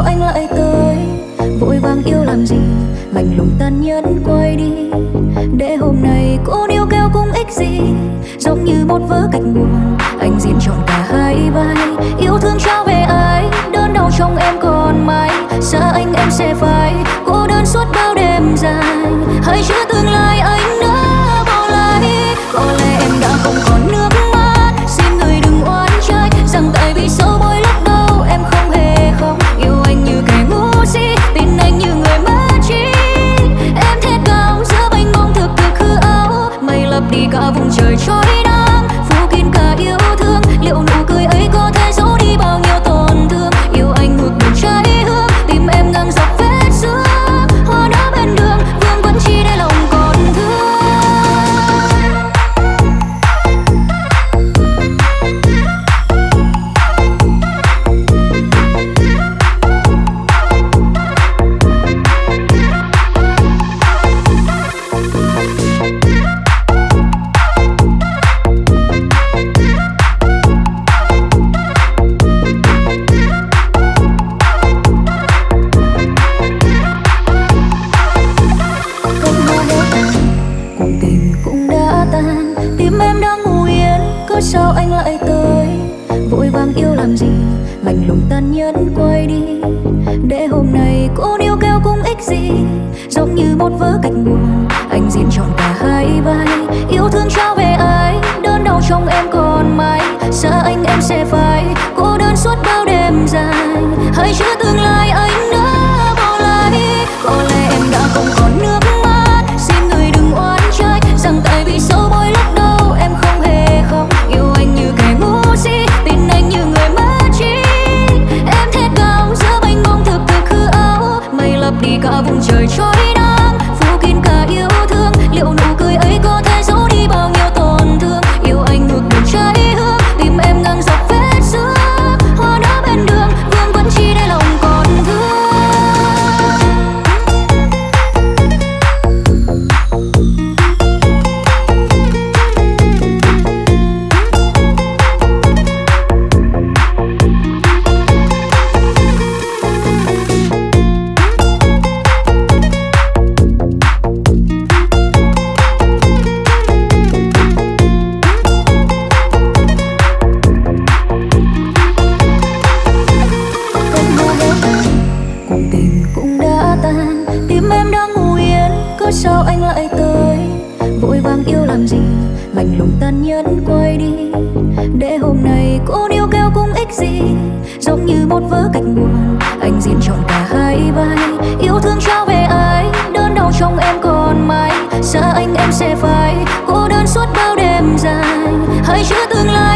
anh lại tới vội vàng yêu làm gì, lạnh lùng tàn nhẫn quay đi. Để hôm nay cô níu kéo cũng ích gì, giống như một vở kịch buồn anh diễn trọn cả hai vai. Yêu thương trao về ai, đớn đau trong em còn mãi. Xa anh em sẽ phải cô đơn suốt bao đêm dài, hãy chữa tương lai anh đã bỏ lại. Có lẽ em đã không còn nước mắt, xin người đừng oán trách rằng tại vì sâu bối lúc đầu em không hề không yêu anh như kẻ ngu si, tin anh như người mất trí. Em thét gào giữa mênh mông thực thực hư ảo, mây lấp đi cả vùng trời trói nắng, phủ kín cả yêu thương. Liệu nụ cười ấy có thể giấu đi bao nhiêu tổn thương? Yêu anh ngược đường cháy hương, tìm em ngang dọc vết xưa. Hoa đá bên đường vương vấn chi để lòng còn thương. Sao anh lại tới vội vàng yêu làm gì, lạnh lùng tàn nhẫn quay đi. Để hôm nay cô níu kéo cũng ích gì, giống như một vở kịch buồn anh diễn trọn cả hai vai. Yêu thương trao về ai, đớn đau trong em còn mãi. Xa anh em sẽ phải cô đơn suốt bao đêm dài, hãy chữa tương lai anh đã bỏ lại. Có lẽ em đã không còn nước mắt, xin người đừng oán trách rằng tại vì sâu bối lúc đầu em không hề không yêu anh như kẻ ngu si, tin anh như người mất trí. Em thét gào giữa mênh mông thực thực hư ảo, mây lấp đi cả vùng trời trói nắng, phủ kín cả yêu thương. Liệu nụ cười ấy có thể giấu đi bao nhiêu tổn thương? Yêu anh ngược đường cháy hương, tìm em ngang dọc vết xưa. Hoa đá bên đường vương vấn chi để lòng còn thương. Sao anh lại tới vội vàng yêu làm gì, lạnh lùng tàn nhẫn quay đi. Để hôm nay cô níu kéo cũng ích gì, giống như một vở kịch buồn anh diễn trọn cả hai vai. Yêu thương trao về ai, đớn đau trong em còn mãi. Xa anh em sẽ phải cô đơn suốt bao đêm dài, hãy chữa tương lai